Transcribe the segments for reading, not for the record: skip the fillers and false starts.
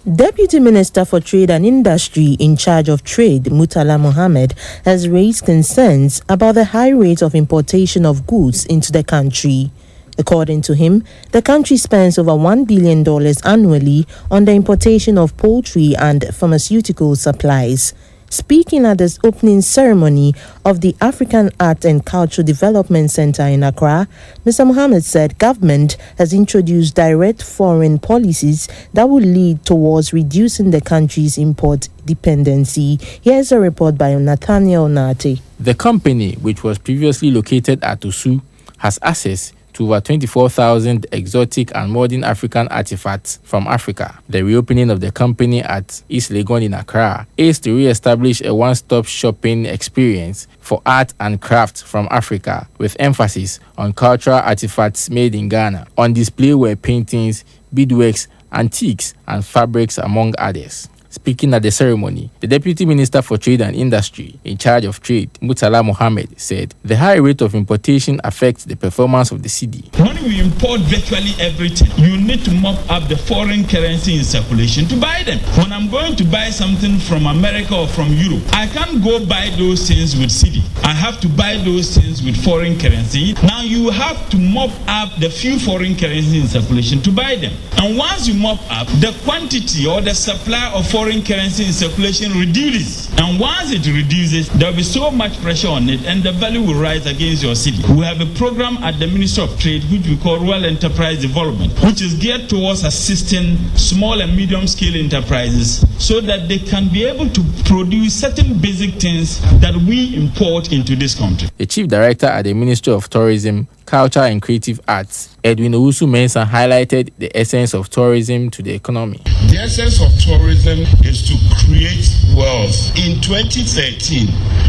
Deputy Minister for Trade and Industry in charge of trade, Murtala Mohammed, has raised concerns about the high rate of importation of goods into the country. According to him, the country spends over $1 billion annually on the importation of poultry and pharmaceutical supplies. Speaking at the opening ceremony of the African Art and Cultural Development Center in Accra, Mr. Mohammed said government has introduced direct foreign policies that will lead towards reducing the country's import dependency. Here's a report by Nathaniel Nate. The company, which was previously located at Osu, has access to over 24,000 exotic and modern African artifacts from Africa. The reopening of the company at East Legon in Accra aims to re-establish a one-stop shopping experience for art and crafts from Africa, with emphasis on cultural artifacts made in Ghana. On display were paintings, beadworks, antiques, and fabrics, among others. Speaking at the ceremony, the Deputy Minister for Trade and Industry in charge of trade, Murtala Mohammed, said the high rate of importation affects the performance of the cedi. When we import virtually everything, you need to mop up the foreign currency in circulation to buy them. When I'm going to buy something from America or from Europe, I can't go buy those things with cedi. I have to buy those things with foreign currency. Now you have to mop up the few foreign currencies in circulation to buy them. And once you mop up, the quantity or the supply of foreign currency in circulation reduces. And once it reduces, there will be so much pressure on it and the value will rise against your cedi. We have a program at the Ministry of Trade which we call Rural Enterprise Development, which is geared towards assisting small and medium scale enterprises so that they can be able to produce certain basic things that we import into this country. The Chief Director at the Ministry of Tourism, Culture and Creative Arts, Edwin Owusu-Mensah, highlighted the essence of tourism to the economy. The essence of tourism is to create wealth. In 2013,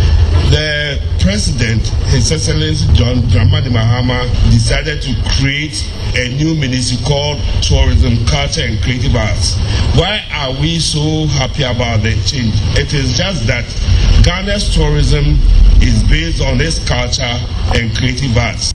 the President, His Excellency John Dramani Mahama, decided to create a new ministry called Tourism, Culture and Creative Arts. Why are we so happy about the change? It is just that Ghana's tourism is based on its culture and creative arts.